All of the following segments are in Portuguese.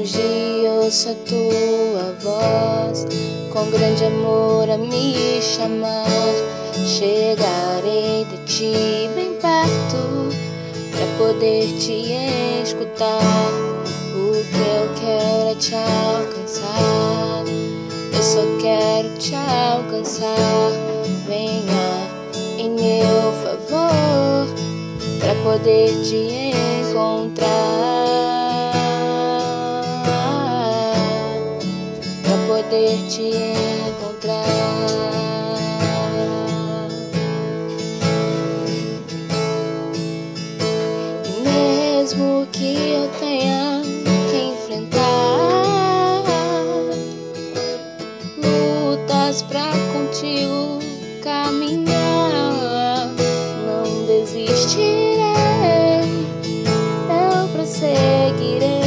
longe ouço a tua voz, com grande amor a me chamar. Chegarei de ti bem perto, pra poder te escutar. O que eu quero é te alcançar, eu só quero te alcançar. Venha em meu favor, pra poder te encontrar, pra poder te encontrar. E mesmo que eu tenha que enfrentar lutas pra contigo caminhar, não desistirei, eu prosseguirei.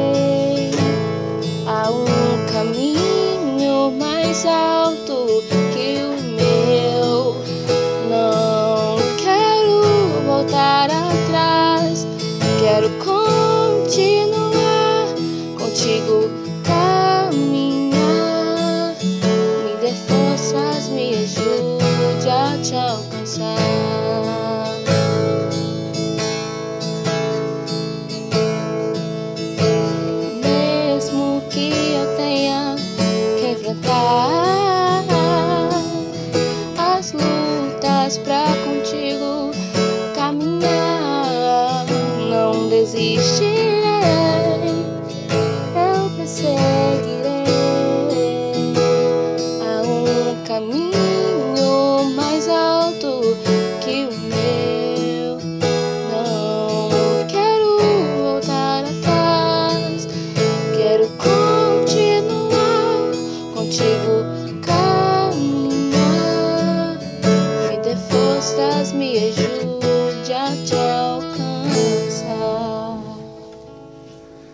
Há um caminho mais alto que o meu, não quero voltar atrás, quero continuar contigo caminhar. Me dê forças, me ajude a te alcançar. Mesmo que eu tenha que enfrentar as lutas pra contigo caminhar, não desistirei, eu prosseguirei.